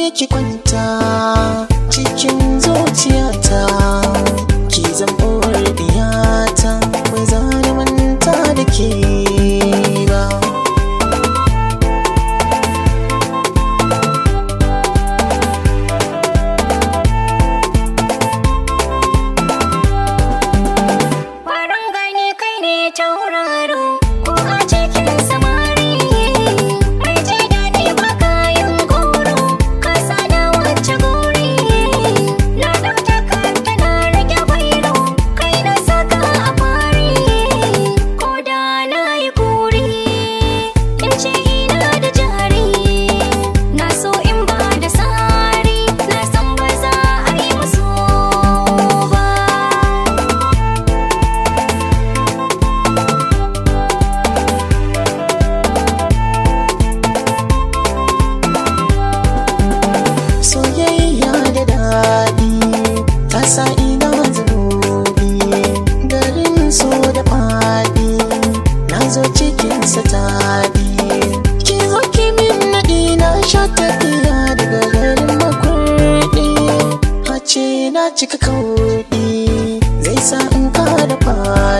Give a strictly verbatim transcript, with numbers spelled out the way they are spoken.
ki kwanta cikin zuciyata, ki zama diyata, bai zani manta da ke ba. Farin gani kai ne tauraro ko a cikin samari, mai ji daɗi ba kayan goro, ka sada wacce gori. Na ɗauta kanta na rage bairo, kai na saka a fari, ko da na yi kuri in ce ina da jari. Na so in ba da sari, na san ba za a yi musu ba. Soyayya da daɗi ta sa ina zunubi, garin so da faɗi na zo cikin sa taɗi. Ki zo ki min naɗi na sha tafiya daga garin makurɗi, a ce na cika kauɗi zai sa in kada faɗi.